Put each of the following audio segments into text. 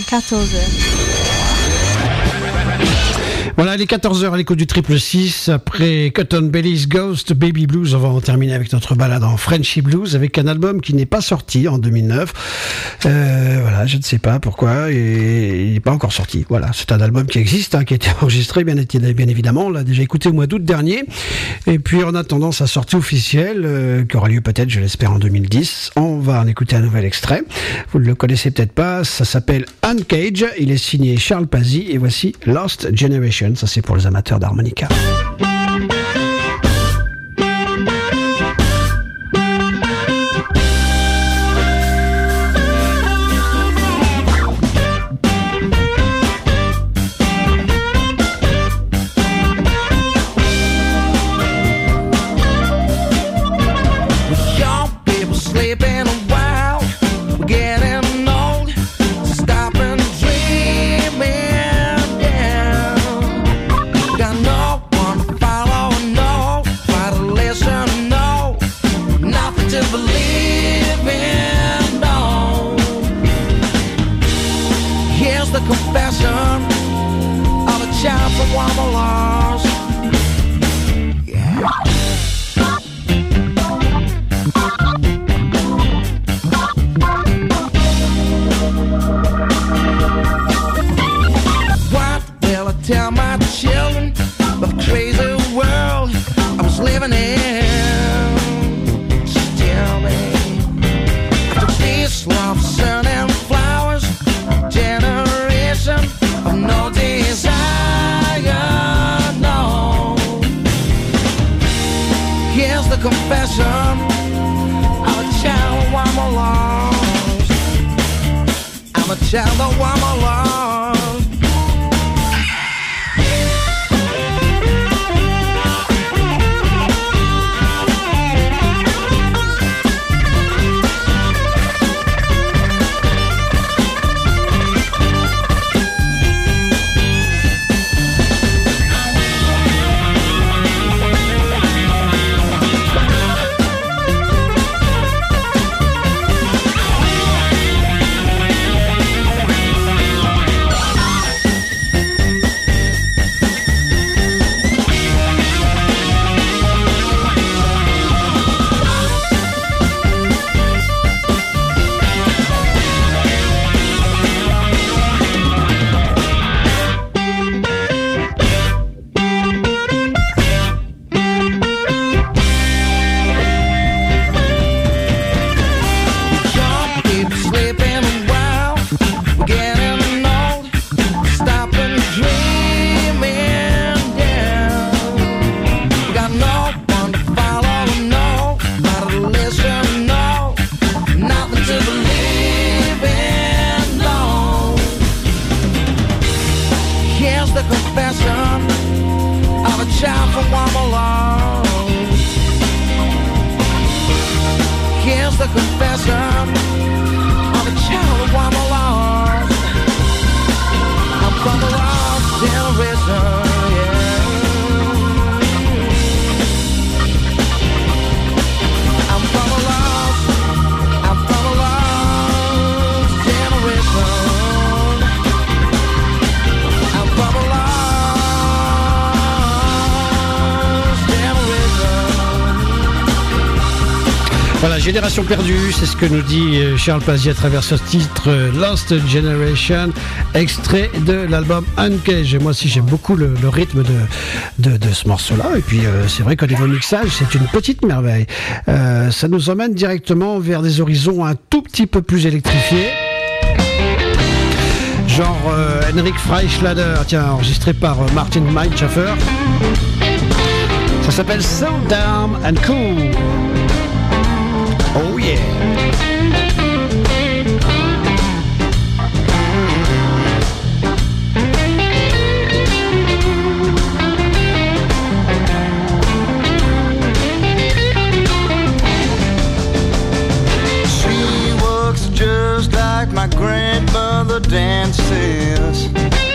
14h. Voilà, les 14h à l'écoute du 666. Après Cotton Belly's Ghost Baby Blues, on va en terminer avec notre balade en Frenchy Blues avec un album qui n'est pas sorti en 2009. Voilà, je ne sais pas pourquoi, et il n'est pas encore sorti. Voilà, c'est un album qui existe, qui a été enregistré bien évidemment. On l'a déjà écouté au mois d'août dernier. Et puis en attendant sa sortie officielle, qui aura lieu peut-être, je l'espère, en 2010, on va en écouter un nouvel extrait. Vous ne le connaissez peut-être pas, ça s'appelle Uncage. Il est signé Charles Pazzi et voici Lost Generation. Ça, c'est pour les amateurs d'harmonica. Génération perdue, c'est ce que nous dit Charles Pazzi à travers ce titre Lost Generation, extrait de l'album Uncage. Et moi aussi j'aime beaucoup le rythme de ce morceau-là. Et puis c'est vrai qu'au niveau mixage, c'est une petite merveille. Ça nous emmène directement vers des horizons un tout petit peu plus électrifiés. Genre Henrik Freischlader, tiens, enregistré par Martin Meidschaeffer. Ça s'appelle So Down and Cool. Oh yeah. She looks just like my grandmother dances.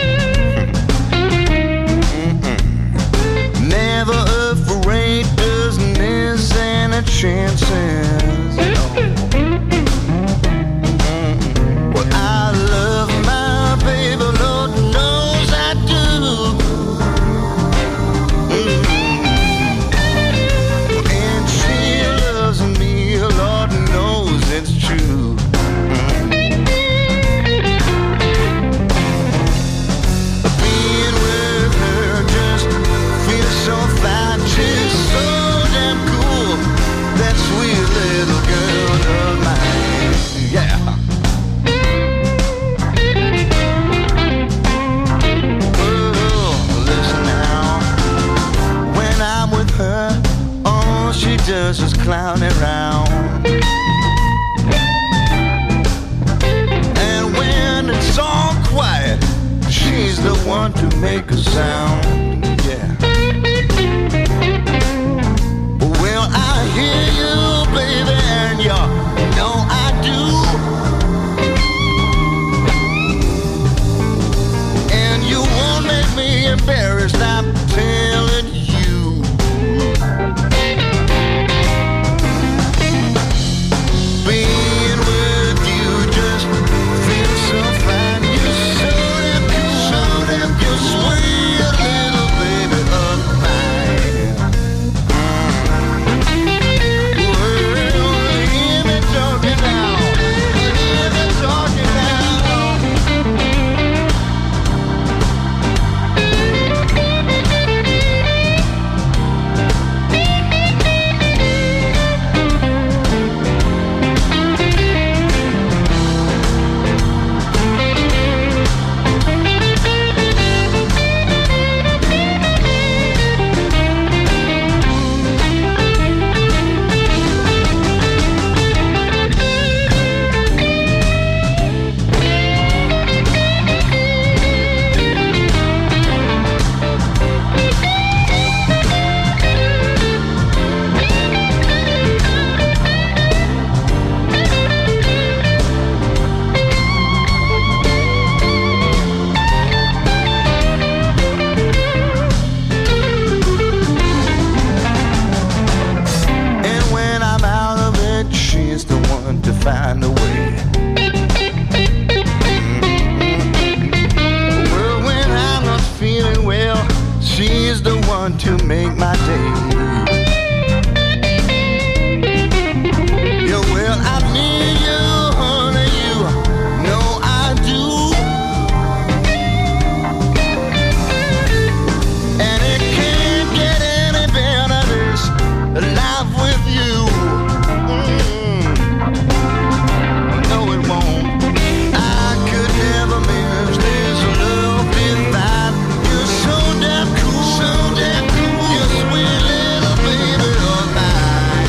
Never afraid, doesn't miss any chances. Well, I love my make a sound, yeah. Well, I hear you, baby, and you know I do. And you won't make me embarrassed, I'm telling you. Being with you just feels so fine. You're so damn cool, so damn cool, sweet little baby of mine. Well, hear me talking now, hear me talking now. And when I'm out of it, she's the one to find a way. Well, when I'm not feeling well, she's the one to make my day. Yeah, well, I need you, honey, you know I do. And it can't get any better, this life with you. No, it won't. I could never miss this love divine. You're so damn cool, so damn cool. You're sweet little baby of mine.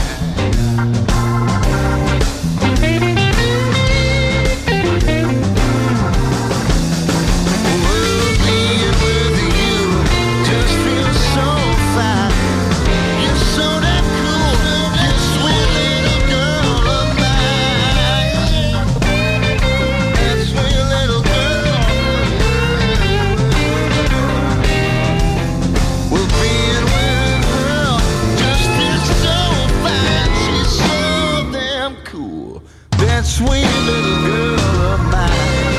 Well, being with you just feels so fine. You're so damn cool, you sweet little girl of mine. That sweet little girl. Well, being with her just feels so fine. She's so damn cool. That sweet little girl of mine.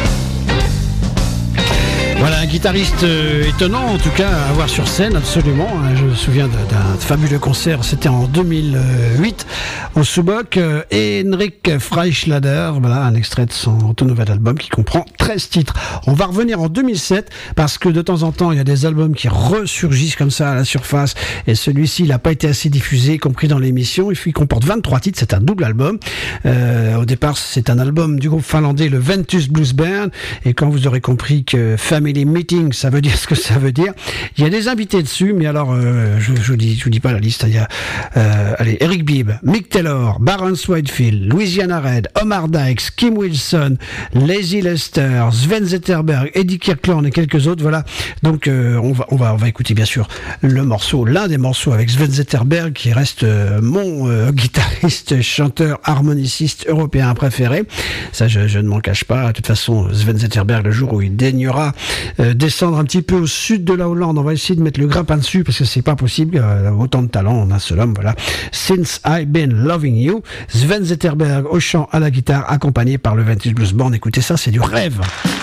Voilà, un guitariste étonnant en tout cas à voir sur scène, absolument. Je me souviens d'un fabuleux concert, c'était en 2008 au Subok. Henrik Freischlader, voilà un extrait de son tout nouvel album qui comprend 13 titres. On va revenir en 2007 parce que de temps en temps il y a des albums qui ressurgissent comme ça à la surface et celui-ci il n'a pas été assez diffusé, compris dans l'émission. Il comporte 23 titres, c'est un double album. Au départ c'est un album du groupe finlandais le Ventus Blues Band et quand vous aurez compris que Family Meeting ça veut dire ce que ça veut dire, il y a des invités dessus, mais alors je vous dis pas la liste. Il y a allez, Eric Bibb, Mick Taylor, Barons Whitefield, Louisiana Red, Omar Dykes, Kim Wilson, Lazy Lester, Sven Zetterberg, Eddie Kirkland et quelques autres. Voilà. Donc on va écouter bien sûr l'un des morceaux avec Sven Zetterberg qui reste mon guitariste, chanteur, harmoniciste européen préféré. Ça je ne m'en cache pas. De toute façon Sven Zetterberg, le jour où il daignera descendre un petit peu au sud de la Hollande, on va essayer de mettre le grappin dessus parce que c'est pas possible, autant de talent en un seul homme. Voilà. Since I've Been Loving You, Sven Zetterberg au chant, à la guitare, accompagné par le Ventus Blues Band. Écoutez ça, c'est du rêve.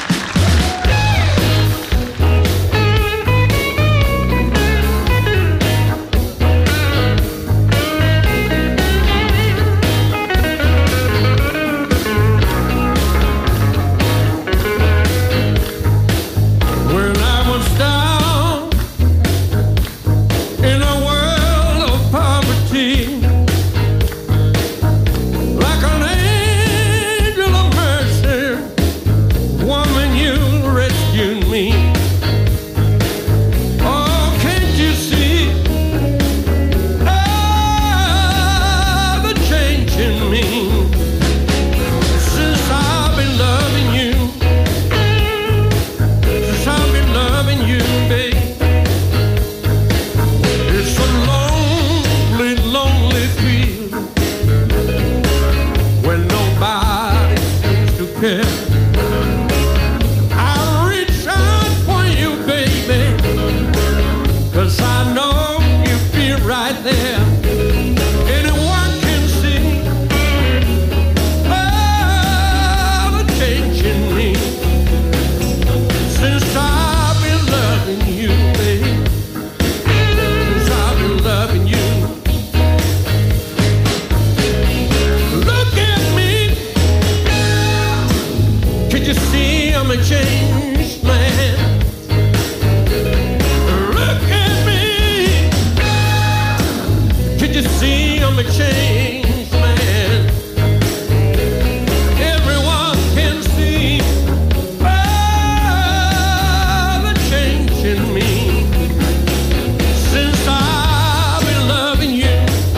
Like an angel of mercy, loving you. a changed man. Look at me. Could you see I'm a changed man? Everyone can see the change in me since I've been loving you.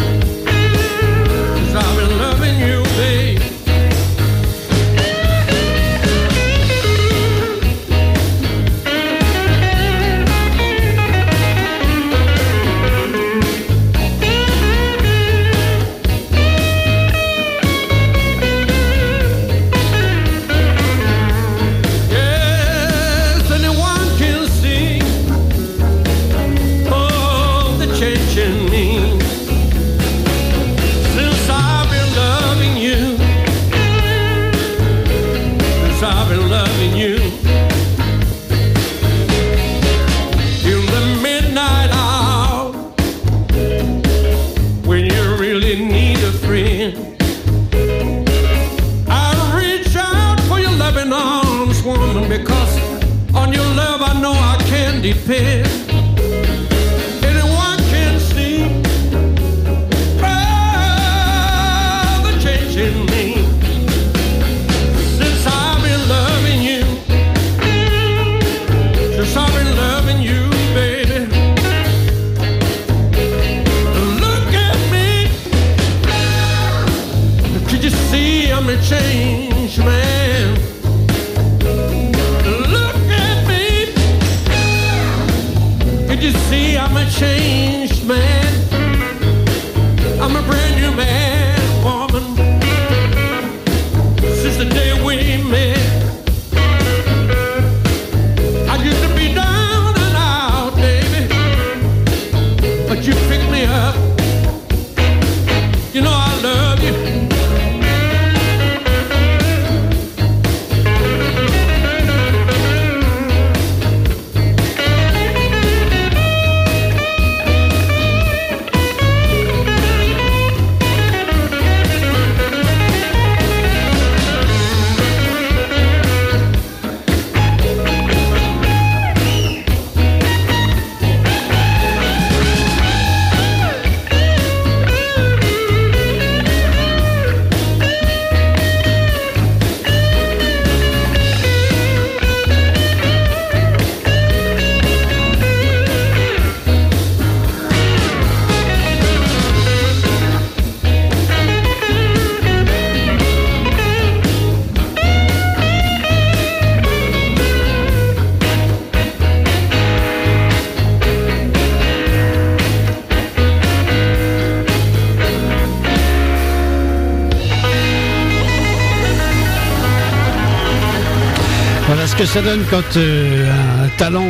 Since I've been loving you, babe. Yes, anyone can see the change in me since I've been loving you. Since I've been loving you. In the midnight hour, when you really need a friend, I reach out for your loving arms, woman, because on your love I know I can depend. Anyone can see the change in me since I've been loving you. Since I've been loving you, baby. Look at me. Could you see I'm a changed man? Look at me. Could you see I'm a changed man? I'm a brand new man, woman. Since the day we met, I used to be down and out, baby, but you picked me up. You know I love you. Voilà ce que ça donne quand un talent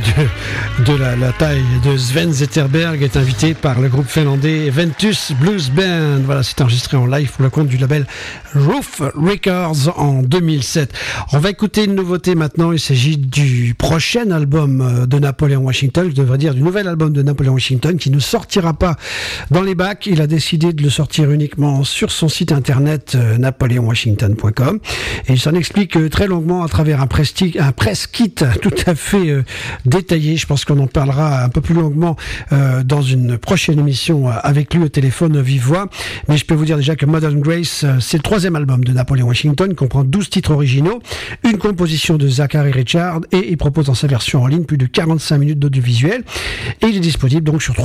de la taille de Sven Zetterberg est invité par le groupe finlandais Ventus Blues Band. Voilà, c'est enregistré en live pour le compte du label Roof Records en 2007. On va écouter une nouveauté maintenant. Il s'agit du prochain album de Napoléon Washington, je devrais dire du nouvel album de Napoléon Washington qui ne sortira pas dans les bacs. Il a décidé de le sortir uniquement sur son site internet napoleonwashington.com et il s'en explique très longuement à travers un press kit tout à fait détaillé. Je pense qu'on en parlera un peu plus longuement dans une prochaine émission avec lui au téléphone vive voix. Mais je peux vous dire déjà que Modern Grace, c'est le troisième album de Napoléon Washington, comprend 12 titres originaux, une composition de Zachary Richard et il propose dans sa version en ligne plus de 45 minutes d'audiovisuel. Et il est disponible donc sur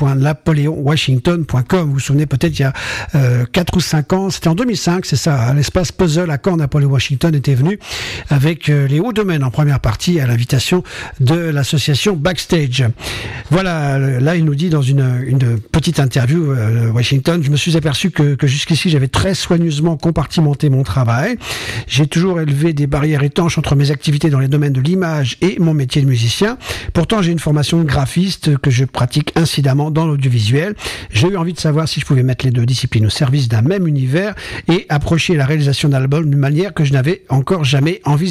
www.napoleonwashington.com. Vous vous souvenez peut-être il y a 4 ou 5 ans, c'était en 2005, c'est ça, à l'espace Puzzle à Caen, Napoléon Washington était venu avec les hauts domaines en première partie à l'invitation de l'association Backstage. Voilà, là il nous dit dans une petite interview Washington, je me suis aperçu que jusqu'ici j'avais très soigneusement compartimenté mon travail. J'ai toujours élevé des barrières étanches entre mes activités dans les domaines de l'image et mon métier de musicien. Pourtant j'ai une formation de graphiste que je pratique incidemment dans l'audiovisuel. J'ai eu envie de savoir si je pouvais mettre les deux disciplines au service d'un même univers et approcher la réalisation d'albums d'une manière que je n'avais encore jamais envisagée.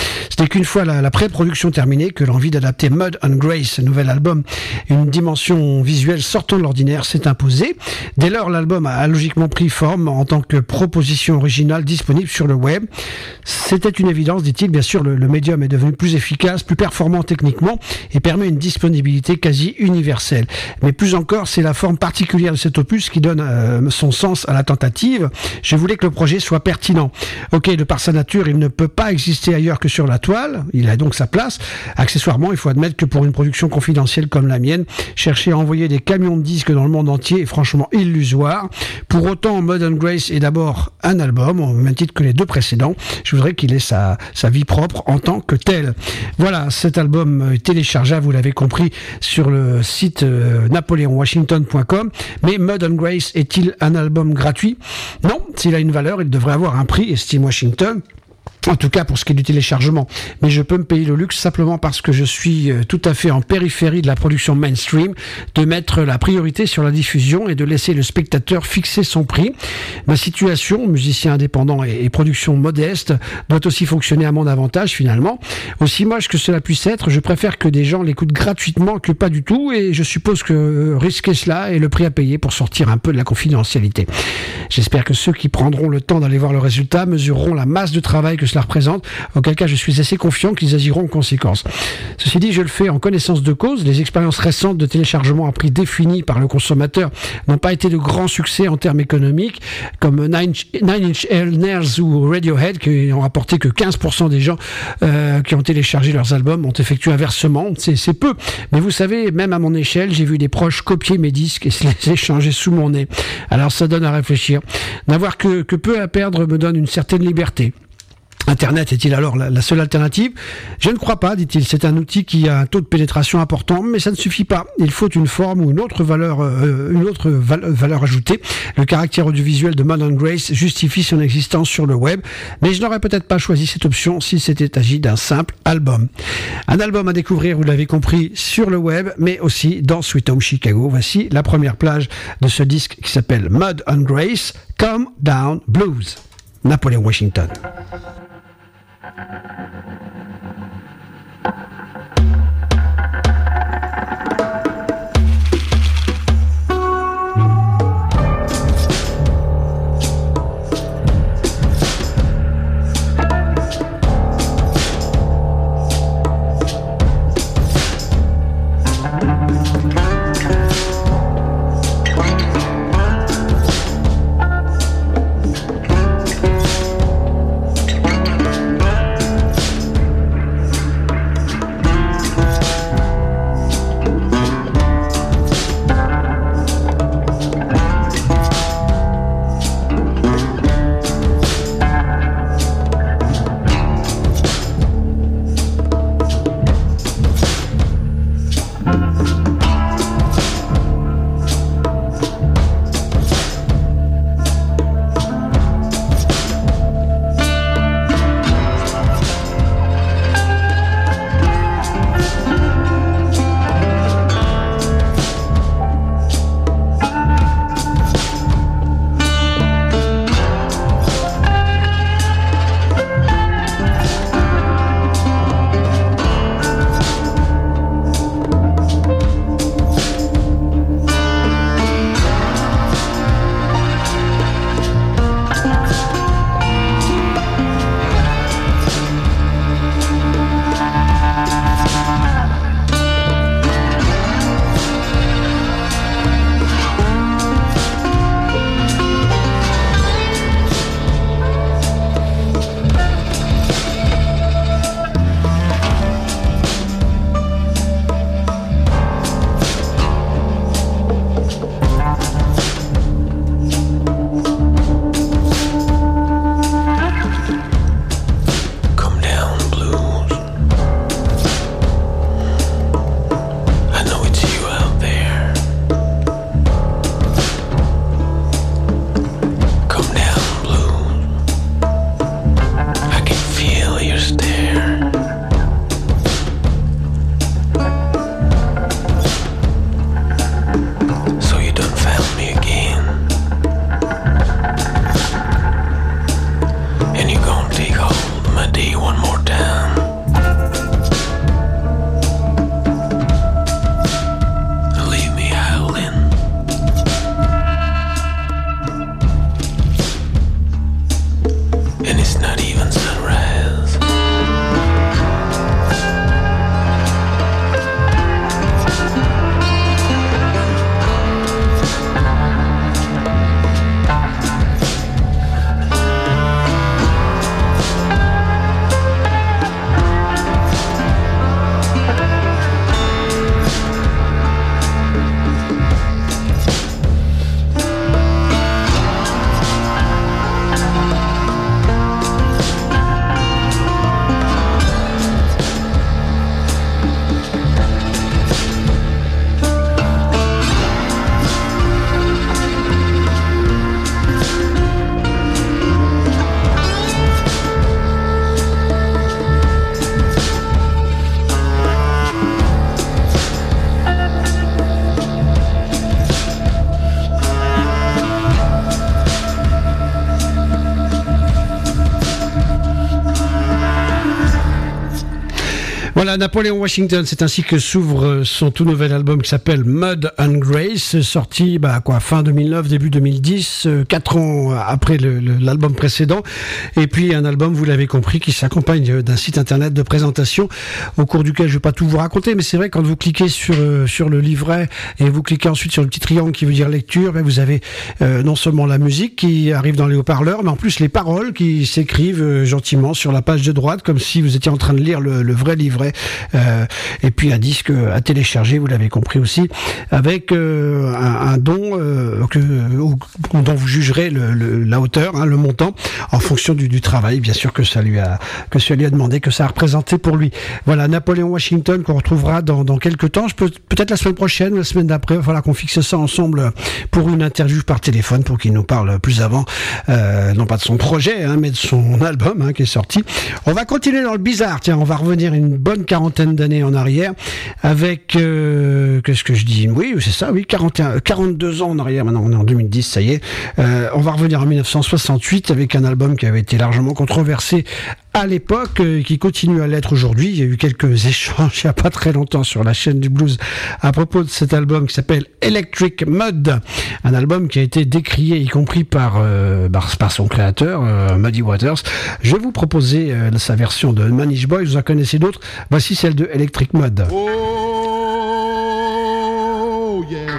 Ce n'est qu'une fois la pré-production terminée que l'envie d'adapter Mud and Grace, nouvel album, une dimension visuelle sortant de l'ordinaire, s'est imposée. Dès lors, l'album a logiquement pris forme en tant que proposition originale disponible sur le web. C'était une évidence, dit-il. Bien sûr, le médium est devenu plus efficace, plus performant techniquement et permet une disponibilité quasi universelle. Mais plus encore, c'est la forme particulière de cet opus qui donne son sens à la tentative. Je voulais que le projet soit pertinent. Ok, de par sa nature, il ne peut pas exister ailleurs que sur la toile. Il a donc sa place. Accessoirement, il faut admettre que pour une production confidentielle comme la mienne, chercher à envoyer des camions de disques dans le monde entier est franchement illusoire. Pour autant, Mud and Grace est d'abord un album, au même titre que les deux précédents. Je voudrais qu'il ait sa vie propre en tant que tel. Voilà, cet album est téléchargeable, vous l'avez compris, sur le site napoleonwashington.com. Mais Mud and Grace est-il un album gratuit? Non, s'il a une valeur, il devrait avoir un prix, estime Washington. En tout cas pour ce qui est du téléchargement. Mais je peux me payer le luxe simplement parce que je suis tout à fait en périphérie de la production mainstream, de mettre la priorité sur la diffusion et de laisser le spectateur fixer son prix. Ma situation, musicien indépendant et production modeste, doit aussi fonctionner à mon avantage finalement. Aussi moche que cela puisse être, je préfère que des gens l'écoutent gratuitement que pas du tout, et je suppose que risquer cela est le prix à payer pour sortir un peu de la confidentialité. J'espère que ceux qui prendront le temps d'aller voir le résultat mesureront la masse de travail que cela représente, auquel cas je suis assez confiant qu'ils agiront en conséquence. Ceci dit, je le fais en connaissance de cause. Les expériences récentes de téléchargement à prix défini par le consommateur n'ont pas été de grands succès en termes économiques, comme Nine Inch Nails ou Radiohead, qui n'ont rapporté que 15% des gens qui ont téléchargé leurs albums ont effectué un versement. C'est peu, mais vous savez, même à mon échelle, j'ai vu des proches copier mes disques et se les échanger sous mon nez. Alors ça donne à réfléchir. N'avoir que peu à perdre me donne une certaine liberté. Internet est-il alors la seule alternative? Je ne crois pas, dit-il. C'est un outil qui a un taux de pénétration important, mais ça ne suffit pas. Il faut une forme ou une autre valeur ajoutée. Le caractère audiovisuel de Mud and Grace justifie son existence sur le web, mais je n'aurais peut-être pas choisi cette option si c'était agi d'un simple album. Un album à découvrir, vous l'avez compris, sur le web, mais aussi dans Sweet Home Chicago. Voici la première plage de ce disque qui s'appelle Mud and Grace, Come Down Blues. Napoleon Washington. Voilà, Napoléon Washington, c'est ainsi que s'ouvre son tout nouvel album qui s'appelle Mud and Grace, sorti fin 2009, début 2010, 4 ans après l'album précédent. Et puis un album, vous l'avez compris, qui s'accompagne d'un site internet de présentation au cours duquel je ne vais pas tout vous raconter, mais c'est vrai, quand vous cliquez sur le livret et vous cliquez ensuite sur le petit triangle qui veut dire lecture, vous avez non seulement la musique qui arrive dans les haut-parleurs, mais en plus les paroles qui s'écrivent gentiment sur la page de droite, comme si vous étiez en train de lire le vrai livret. Et puis un disque à télécharger, vous l'avez compris aussi, avec un don dont vous jugerez la hauteur, le montant, en fonction du travail, bien sûr, que ça lui a demandé, que ça a représenté pour lui. Voilà, Napoléon Washington, qu'on retrouvera dans quelques temps, peut-être la semaine prochaine ou la semaine d'après. Voilà, qu'on fixe ça ensemble pour une interview par téléphone, pour qu'il nous parle plus avant, non pas de son projet, mais de son album qui est sorti. On va continuer dans le bizarre. Tiens, on va revenir une bonne quarantaine d'années en arrière avec qu'est-ce que je dis? Oui, c'est ça, oui, 42 ans en arrière. Maintenant, on est en 2010, ça y est. On va revenir en 1968 avec un album qui avait été largement controversé à l'époque, qui continue à l'être aujourd'hui. Il y a eu quelques échanges il n'y a pas très longtemps sur la chaîne du blues à propos de cet album qui s'appelle Electric Mud, un album qui a été décrié, y compris par son créateur, Muddy Waters. Je vais vous proposer sa version de Manish Boy, vous en connaissez d'autres. Voici celle de Electric Mud. Oh yeah.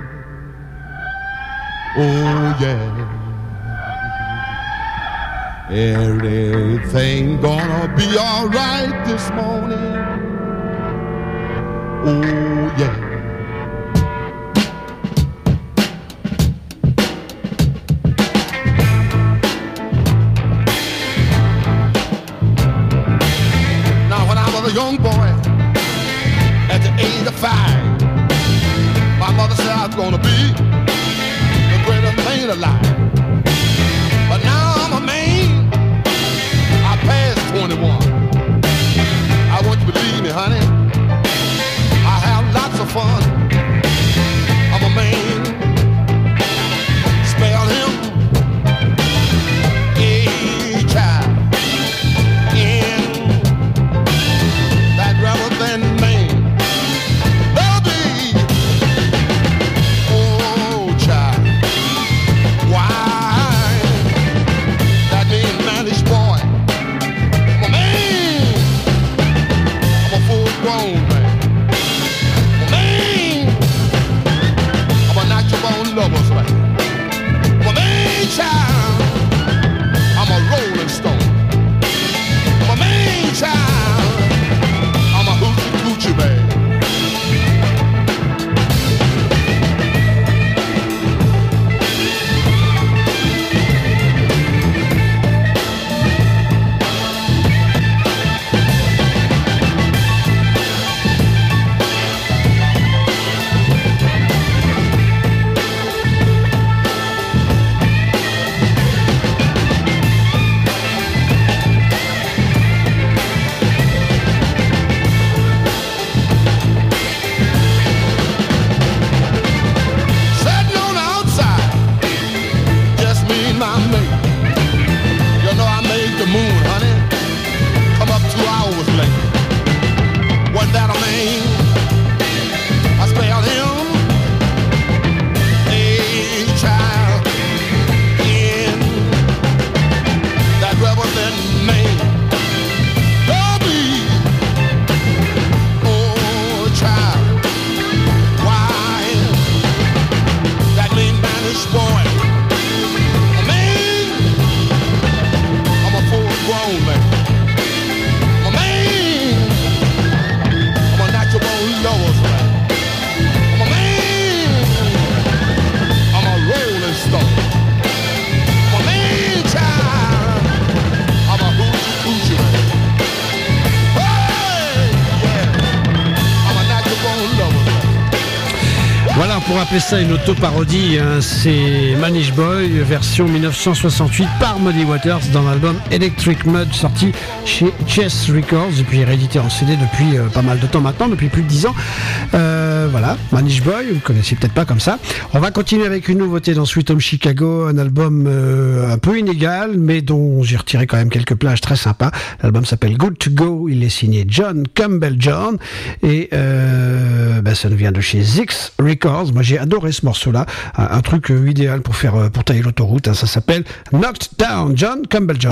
Oh yeah. Everything gonna be alright this morning. Oh yeah. Now when I was a young boy, at the age of 5, my mother said I was gonna be the greatest man alive. But now I'm a man, I passed 21. I want you to believe me, honey, I have lots of fun. I'm a man, spell him H-I-N, that rather than man. I'm a rolling stone. I'm a main child. I'm a hoochie coochie man. Pour appeler ça une auto-parodie, c'est Manish Boy, version 1968 par Muddy Waters dans l'album Electric Mud, sorti chez Chess Records et puis réédité en CD depuis pas mal de temps maintenant, depuis plus de 10 ans. voilà, Manish Boy, vous ne connaissez peut-être pas comme ça. On va continuer avec une nouveauté dans Sweet Home Chicago, un album un peu inégal, mais dont j'ai retiré quand même quelques plages très sympas. L'album s'appelle Good to Go, il est signé John Campbell John, et ça nous vient de chez Zix Records. Moi j'ai adoré ce morceau-là, un truc idéal pour tailler l'autoroute, hein. Ça s'appelle Knocked Down, John Campbell John.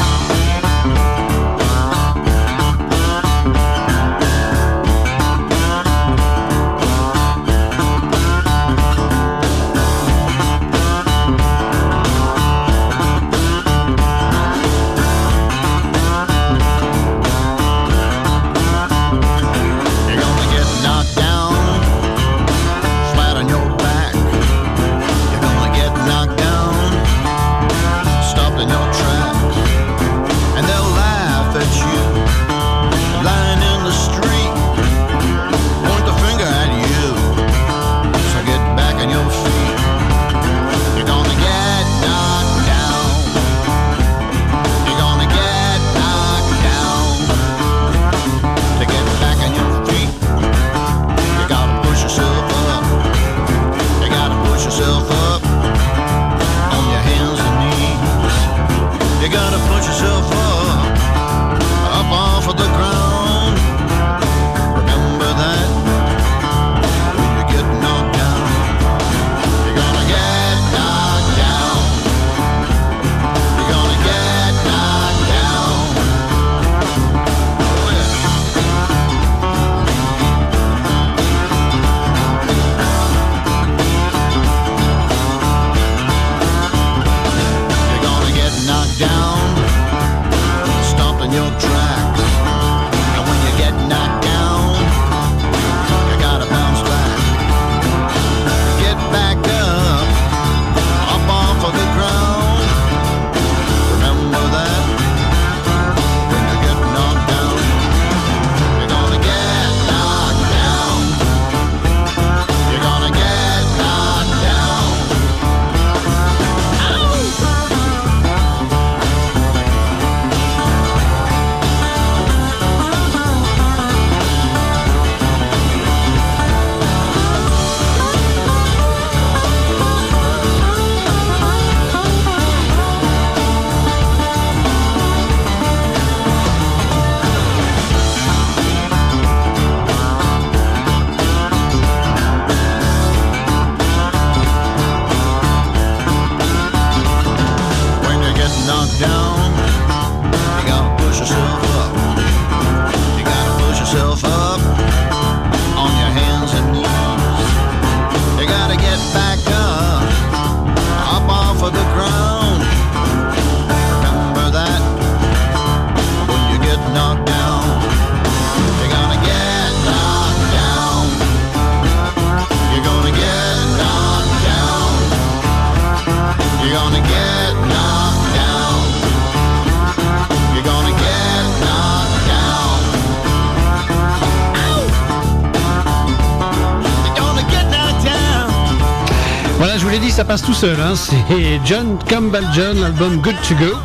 Voilà, je vous l'ai dit, ça passe tout seul, hein. C'est John Campbell John, l'album Good to Go,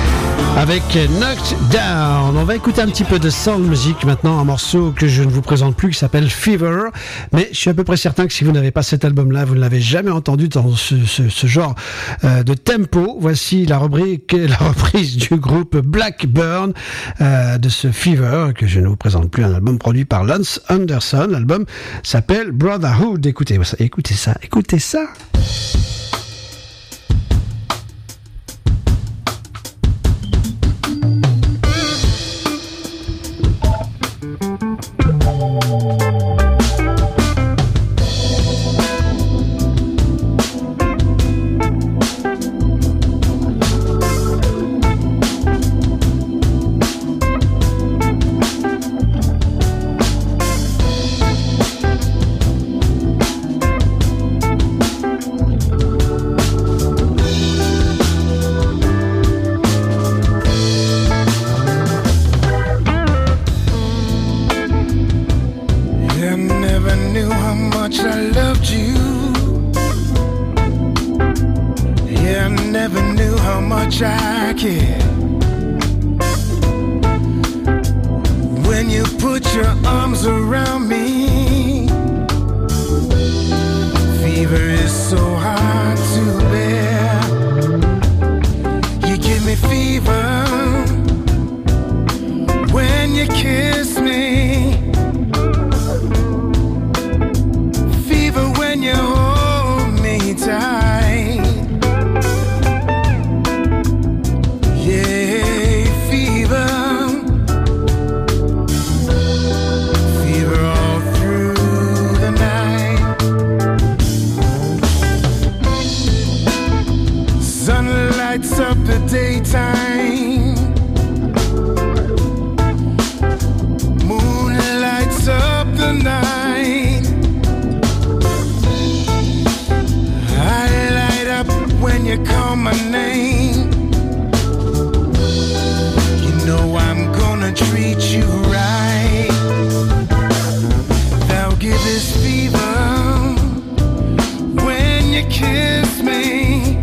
avec Knocked Down. On va écouter un petit peu de soul music maintenant, un morceau que je ne vous présente plus qui s'appelle Fever, mais je suis à peu près certain que si vous n'avez pas cet album-là, vous ne l'avez jamais entendu dans ce genre de tempo. Voici la reprise du groupe Blackburn de ce Fever, que je ne vous présente plus, un album produit par Lance Anderson. L'album s'appelle Brotherhood. Écoutez ça. When you put your arms around me, Fever is so hard to bear. You give me fever when you kiss me. Fever when you hold me tight. Yeah, fever. Fever all through the night. Sun lights up the daytime. Moon lights up the night. I light up when you call my name. You know I'm gonna treat you right. Thou givest fever when you kiss me.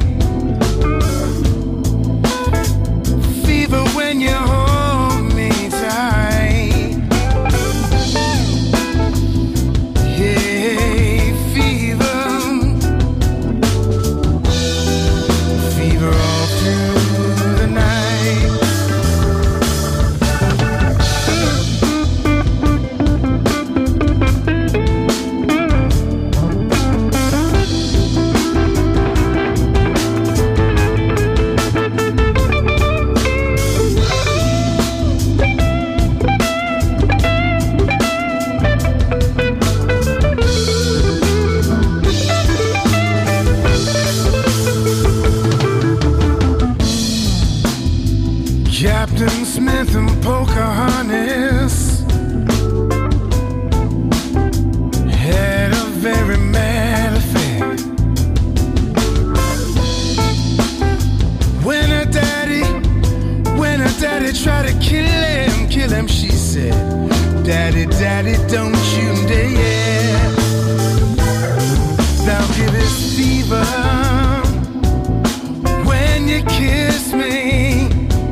Fever when you hold me tight. Yeah, fever. Fever all through the night. Captain Smith and Pocahontas had a very mad affair. When her daddy tried to kill him, she said, Daddy, Daddy, don't you dare. Thou givest fever when you kiss me.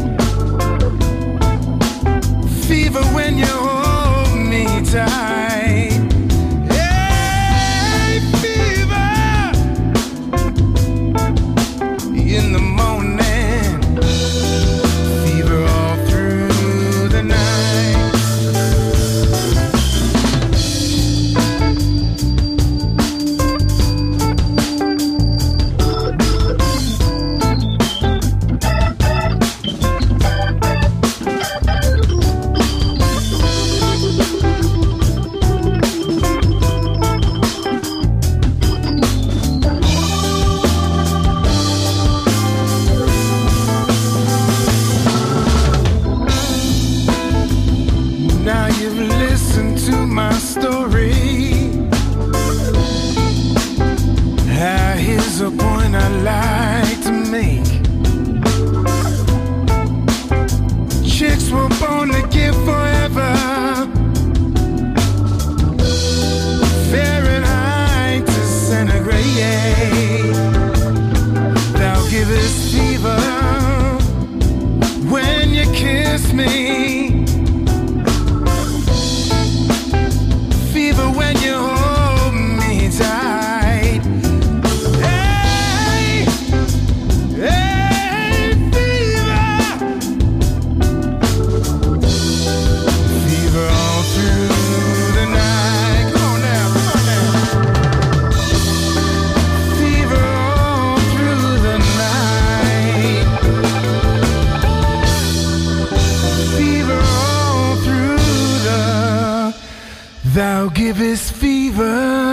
Fever when you hold me tight. Hey, fever in the morning. Fever all through the night. Now you've listened to my story. Here's a point I like to make. Chicks were born to give forever. Fahrenheit to centigrade. Thou givest fever when you kiss me. Fever when you hold me tight. Hey, hey, fever. Fever all through the night. Come on now, come on now. Fever all through the night. Fever all through the. Thou givest fever.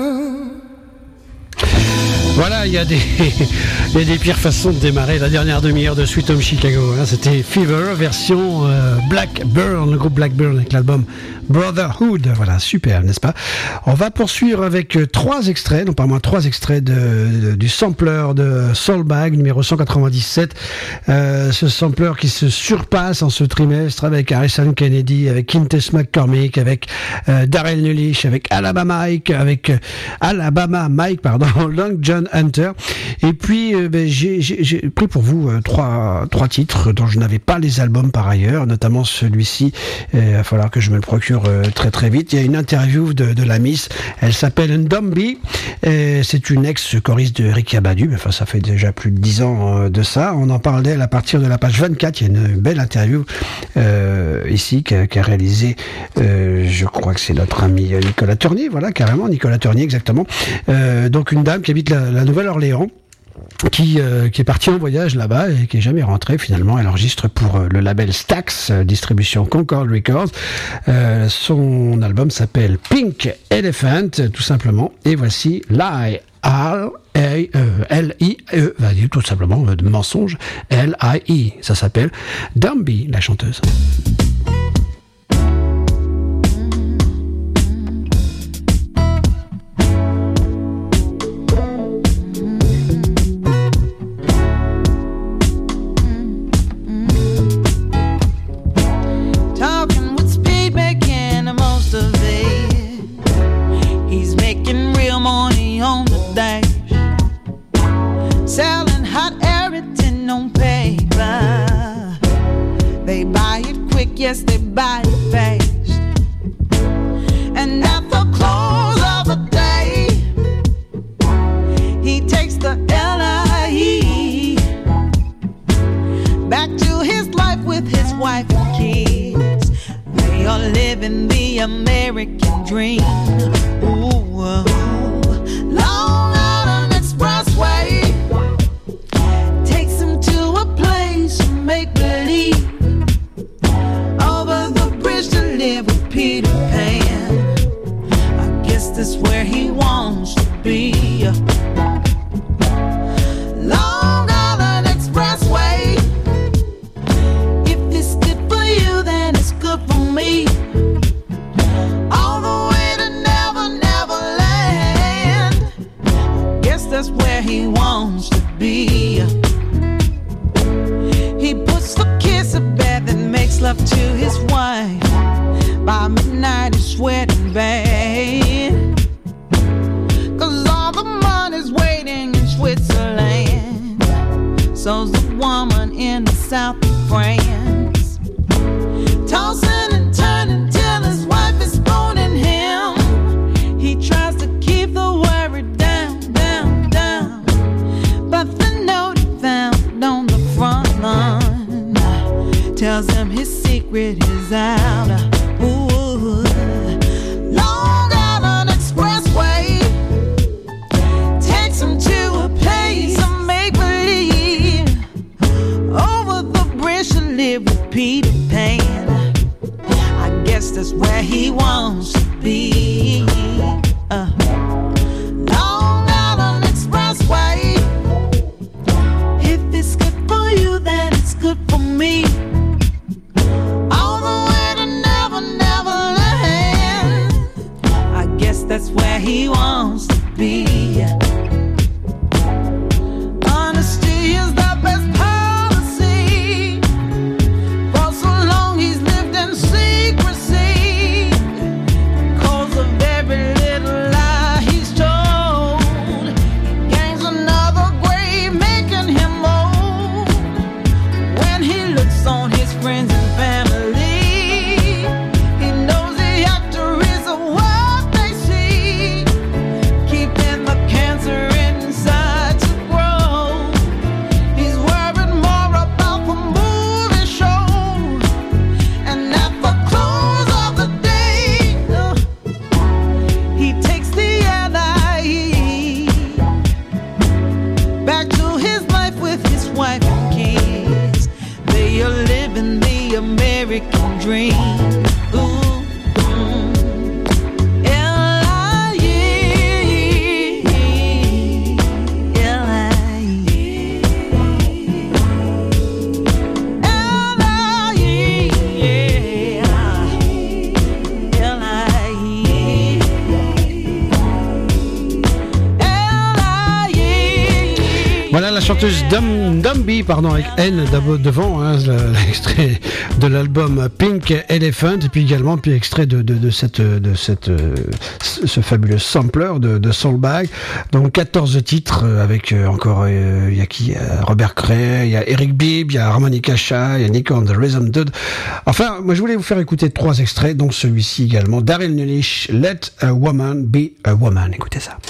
Voilà, il y a des pires façons de démarrer la dernière demi-heure de Sweet Home Chicago. Hein. C'était Fever, version Blackburn, le groupe Blackburn avec l'album Brotherhood. Voilà, super, n'est-ce pas? On va poursuivre avec 3 extraits, non pas moins 3 extraits du sampler de Soulbag numéro 197. Ce sampler qui se surpasse en ce trimestre avec Harrison Kennedy, avec Quintus McCormick, avec Darrell Nulish, avec Alabama Mike, Long John Hunter. Et puis j'ai pris pour vous trois titres dont je n'avais pas les albums par ailleurs, notamment celui-ci. Il va falloir que je me le procure très très vite. Il y a une interview de la Miss. Elle s'appelle Ndombi. C'est une ex-choriste de Ricky Abadu. Enfin, ça fait déjà plus de 10 ans de ça. On en parle d'elle à partir de la page 24. Il y a une belle interview ici qu'a réalisé, je crois que c'est notre ami Nicolas Turnier. Voilà, carrément Nicolas Turnier, exactement. Donc une dame qui habite la Nouvelle-Orléans, qui est partie en voyage là-bas et qui est jamais rentrée. Finalement, elle enregistre pour le label Stax, distribution Concord Records. Son album s'appelle Pink Elephant, tout simplement. Et voici L-I-E, tout simplement, mensonge, L-I-E. Ça s'appelle Ndombi, la chanteuse. Selling hot everything on paper. They buy it quick, yes, they buy it fast. And at the close of the day, he takes the L.I.E. back to his life with his wife and kids. They are living the American dream. Ooh, Long Island Expressway takes him to a place of make-believe. Over the bridge to live with Peter Pan. I guess that's where he wants to be. Long Island Expressway. If it's good for you, then it's good for me. All the way to Never, Never Land. Guess that's where he wants to be. He puts the kiss to bed, then makes love to his wife. By midnight he's sweating bad, 'cause all the money's waiting in Switzerland. So's the woman in the south of France. Tossing and turning till his wife is phoning him. He tries to keep the worry down, down, down. But the note he found on the front lawn tells him his secret is out. Ooh. Long Island Expressway takes him to a place of make-believe. Over the bridge to live with Peter Pan. I guess that's where he wants to be. Long Island Expressway. If it's good for you, then it's good for me. All the way to Never, Never Land. I guess that's where he wants to be. Honesty is the best policy. For so long he's lived in secrecy. Because of every little lie he's told, he gains another grave, making him old. When he looks on his friends and family, he knows the actor is what they see. Keeping the cancer Voilà la chanteuse Dumby, avec N devant, hein, l'extrait de l'album Pink Elephant, et puis également extrait de ce fabuleux sampler de Soulbag. Donc 14 titres avec encore il y a qui, Robert Cray, il y a Eric Bibb, il y a Harmonica Shah, il y a Nick on the Rhythm Dude. Enfin, moi je voulais vous faire écouter 3 extraits, donc celui-ci également, Daryl Nulish, Let a Woman Be a Woman. Écoutez ça.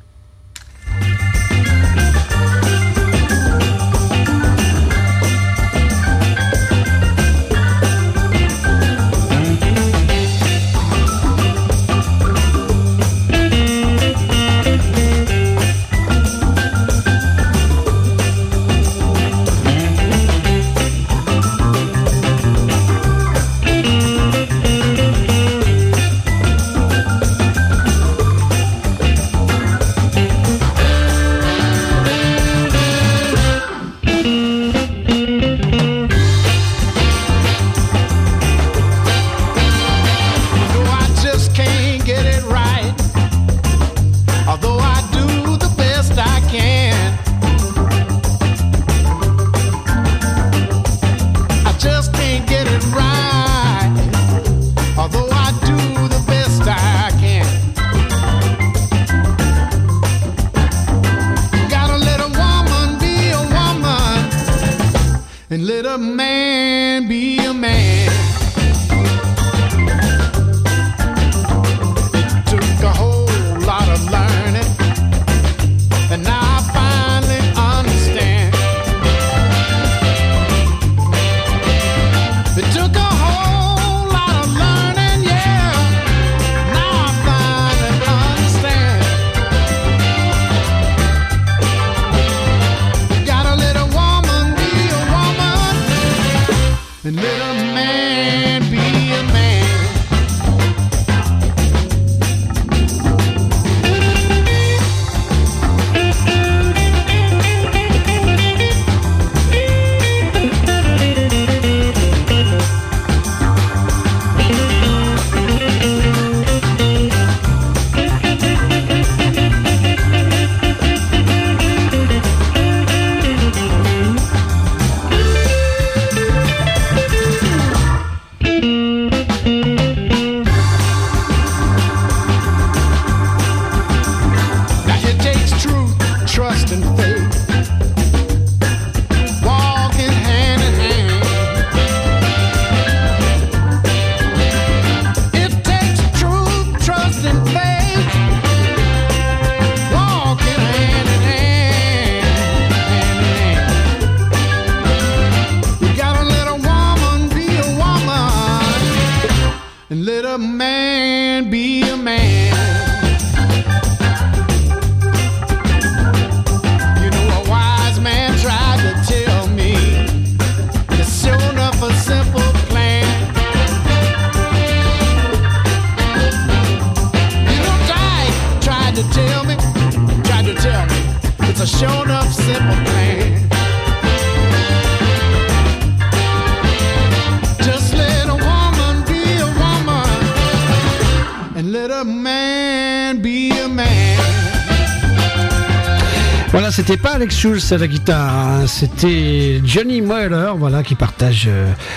Voilà, c'était pas Alex Schulz à la guitare, hein, c'était Johnny Moeller, voilà, qui partage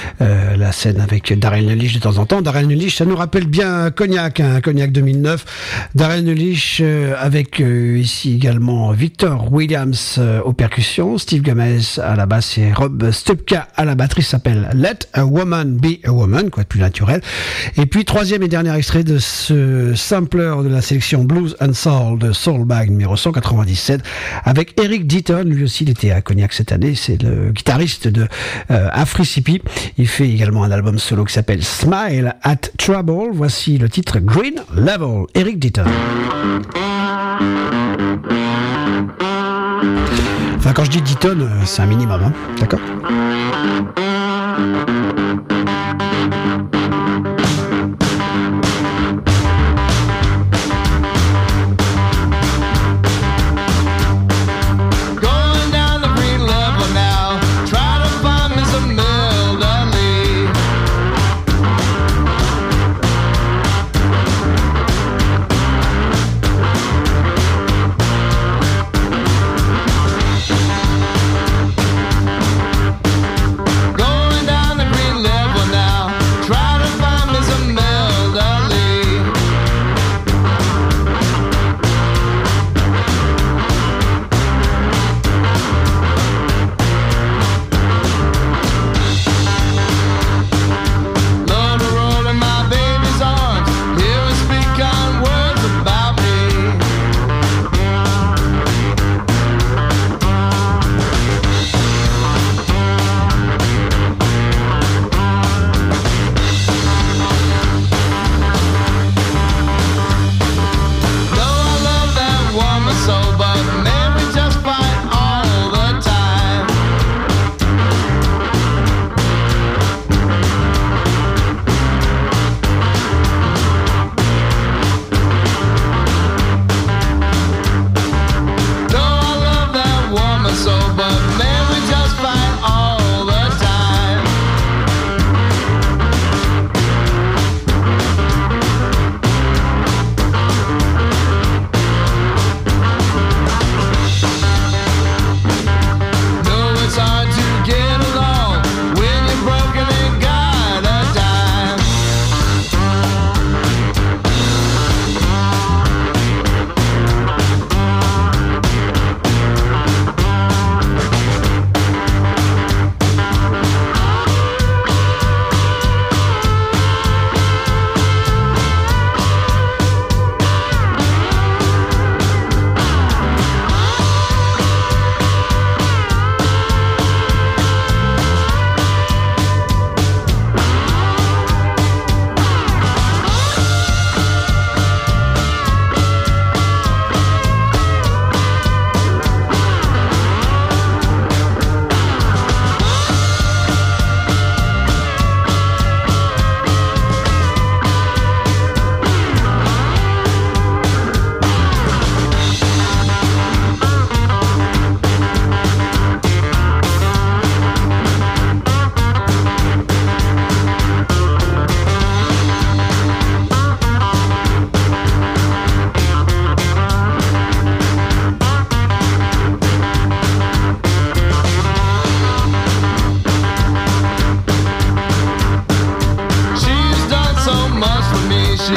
la scène avec Daryl Nulish de temps en temps. Daryl Nulish, ça nous rappelle bien Cognac, hein, Cognac 2009. Daryl Nulish avec ici également Victor Williams aux percussions, Steve Gomez à la basse et Rob Stupka à la batterie, s'appelle Let a Woman Be a Woman, quoi de plus naturel. Et puis troisième et dernier extrait de ce sampler de la sélection Blues and Soul de Soulbag numéro 197 avec Eric Deaton, lui aussi il était à Cognac cette année, c'est le guitariste de Afrisipi. Il fait également un album solo qui s'appelle Smile at Trouble. Voici le titre Green Level, Eric Deaton. Enfin quand je dis Deaton, c'est un minimum, hein, d'accord ?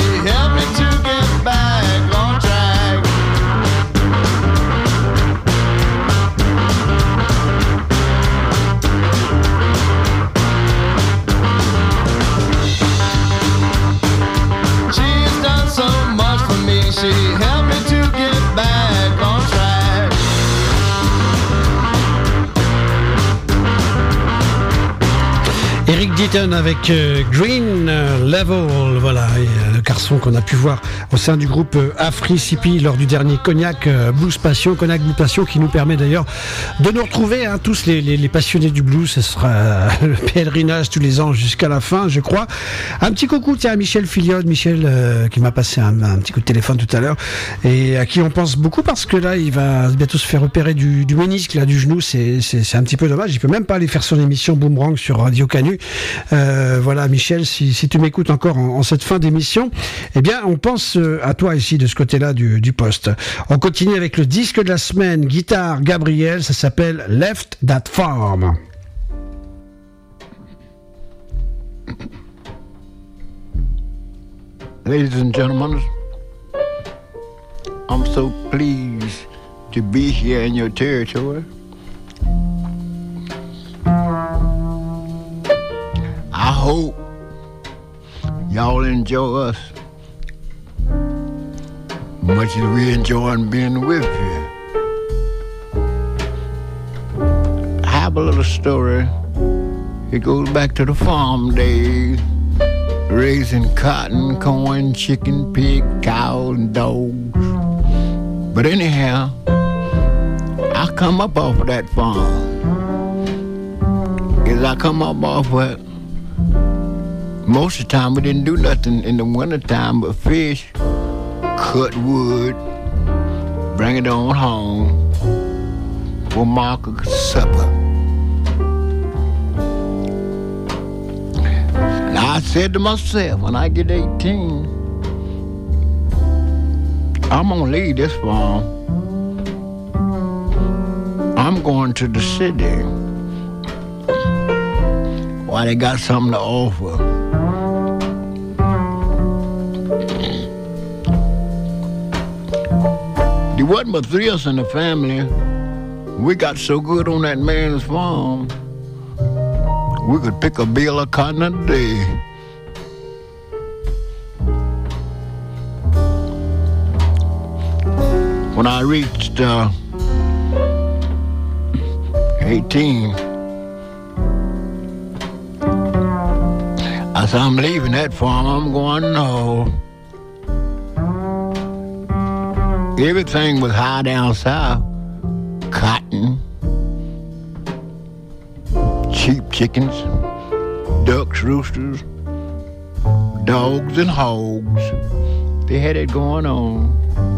helped me to get back on track. She's done so much for me. She helped me to get back on track. Eric Deaton avec Green Level, voilà, et, le garçon qu'on a pu voir au sein du groupe Africipi lors du dernier Cognac Blues Passion, Cognac Blues Passion qui nous permet d'ailleurs de nous retrouver, hein, tous les passionnés du blues. Ce sera le pèlerinage tous les ans jusqu'à la fin, je crois. Un petit coucou, tiens, à Michel Filion, Michel qui m'a passé un petit coup de téléphone tout à l'heure et à qui on pense beaucoup parce que là il va bientôt se faire opérer du ménisque, là, du genou. C'est un petit peu dommage, il peut même pas aller faire son émission Boomerang sur Radio Canu. Voilà, Michel, si tu m'écoutes encore en cette fin d'émission, eh bien on pense à toi ici de ce côté-là du poste. On continue avec le disque de la semaine, guitare Gabriel, ça s'appelle Left That Farm. Ladies and gentlemen, I'm so pleased to be here in your territory. I hope y'all enjoy us much as we enjoying being with you. I have a little story. It goes back to the farm days, raising cotton, corn, chicken, pig, cows, and dogs. But anyhow, I come up off of that farm. As I come up off of it, most of the time we didn't do nothing in the wintertime but fish, cut wood, bring it on home for Mark's supper. And I said to myself, when I get 18, I'm gonna leave this farm. I'm going to the city where they got something to offer. There wasn't but three of us in the family. We got so good on that man's farm, we could pick a bale of cotton a day. When I reached 18, I said, I'm leaving that farm. I'm going north. Everything was high down south. Cotton, cheap chickens, ducks, roosters, dogs, and hogs. They had it going on.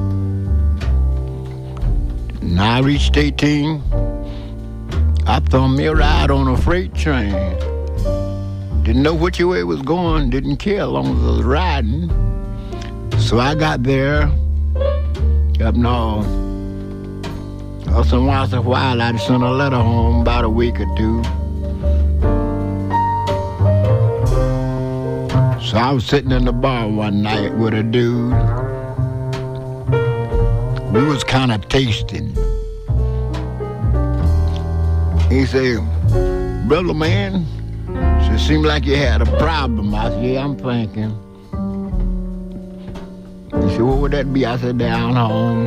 And I reached 18. I thought me a ride on a freight train. Didn't know which way it was going. Didn't care as long as I was riding. So I got there up north. Once in a while, I'd send a letter home about a week or two. So I was sitting in the bar one night with a dude. We was kind of tasting. He said, brother man, it seemed like you had a problem. I said, yeah, I'm thinking. He said, what would that be? I said, down home.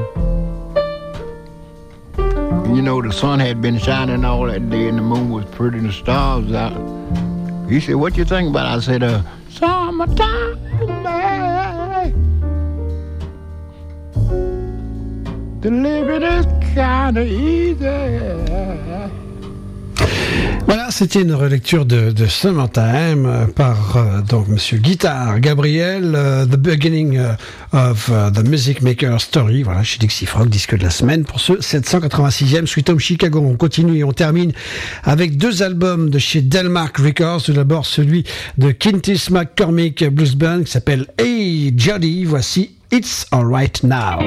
And you know, the sun had been shining all that day and the moon was pretty and the stars out. He said, what you think about it? I said, summertime, baby. The living is kind of easy. Voilà, c'était une relecture de Summertime par donc Monsieur Guitare Gabriel, The Beginning of the Music Maker Story, voilà, chez Dixie Frog, disque de la semaine pour ce 786e Sweet Home Chicago. On continue et on termine avec deux albums de chez Delmark Records. Tout d'abord celui de Kintis McCormick Blues Band qui s'appelle Hey Jody. Voici It's Alright Now.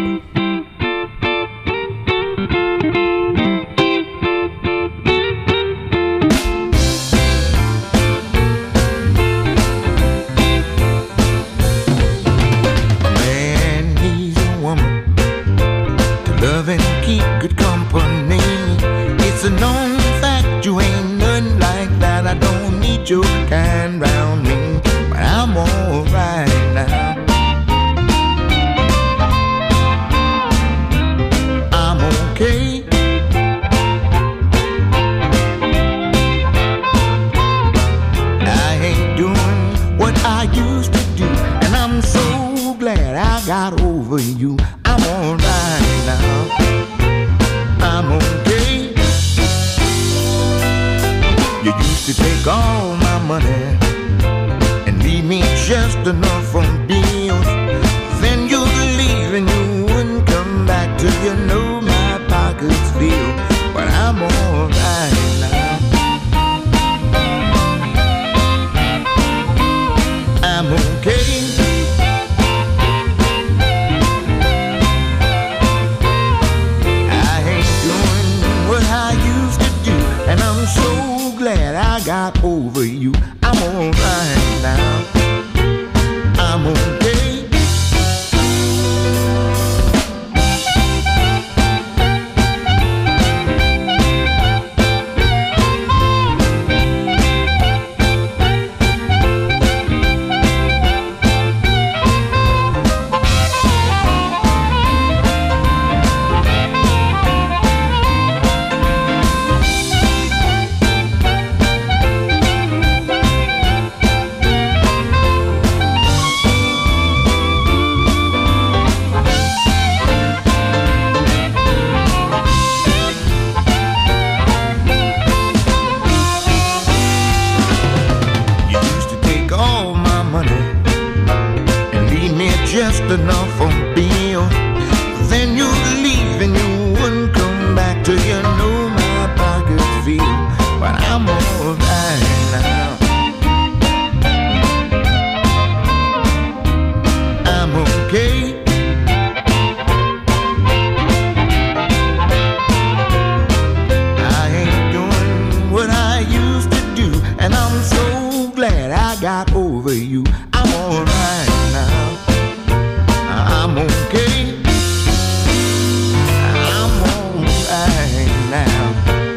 your kind round me, but I'm alright now. I'm okay. I ain't doing what I used to do, and I'm so glad I got over you. I'm alright now. I'm okay. You used to take all my money and leave me just enough on bills. Then you'd leave and you wouldn't come back till you know my pockets feel. But I'm alright now. I'm okay. I ain't doing what I used to do, and I'm so glad I got over you. I'm alright now. I'm okay. Just enough on bill. Then you'd leave and you wouldn't come back till you know my pockets feel. But I'm alright now. I'm okay. I ain't doing what I used to do, and I'm so glad I got over you. I'm alright now. I'm okay. I'm alright now.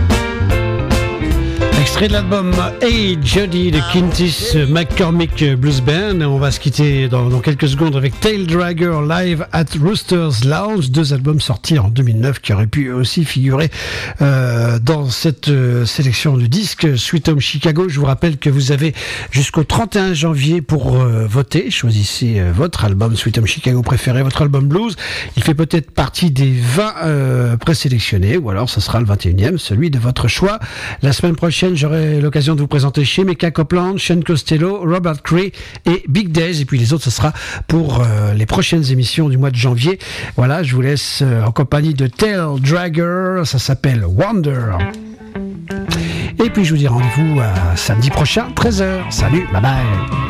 Extrait de l'album Hey Jody de Kintis McCormick Blues Band. On va se quitter dans quelques secondes avec Tail Dragger Live at Rooster's Lounge, deux albums sortis en 2009 qui auraient pu aussi figurer dans cette sélection du disque Sweet Home Chicago. Je vous rappelle que vous avez jusqu'au 31 janvier pour voter. Choisissez votre album Sweet Home Chicago préféré, votre album blues. Il fait peut-être partie des 20 présélectionnés, ou alors ce sera le 21e, celui de votre choix. La semaine prochaine, j'aurai l'occasion de vous présenter chez Mecca Copeland, Sean Costello, Robert Cray et Big Days. Et puis les autres, ce sera pour les prochaines émissions du mois de janvier. Voilà, je vous laisse en compagnie de Tail Dragger. Ça s'appelle Wonder. Et puis je vous dis rendez-vous samedi prochain, 13h. Salut, bye bye.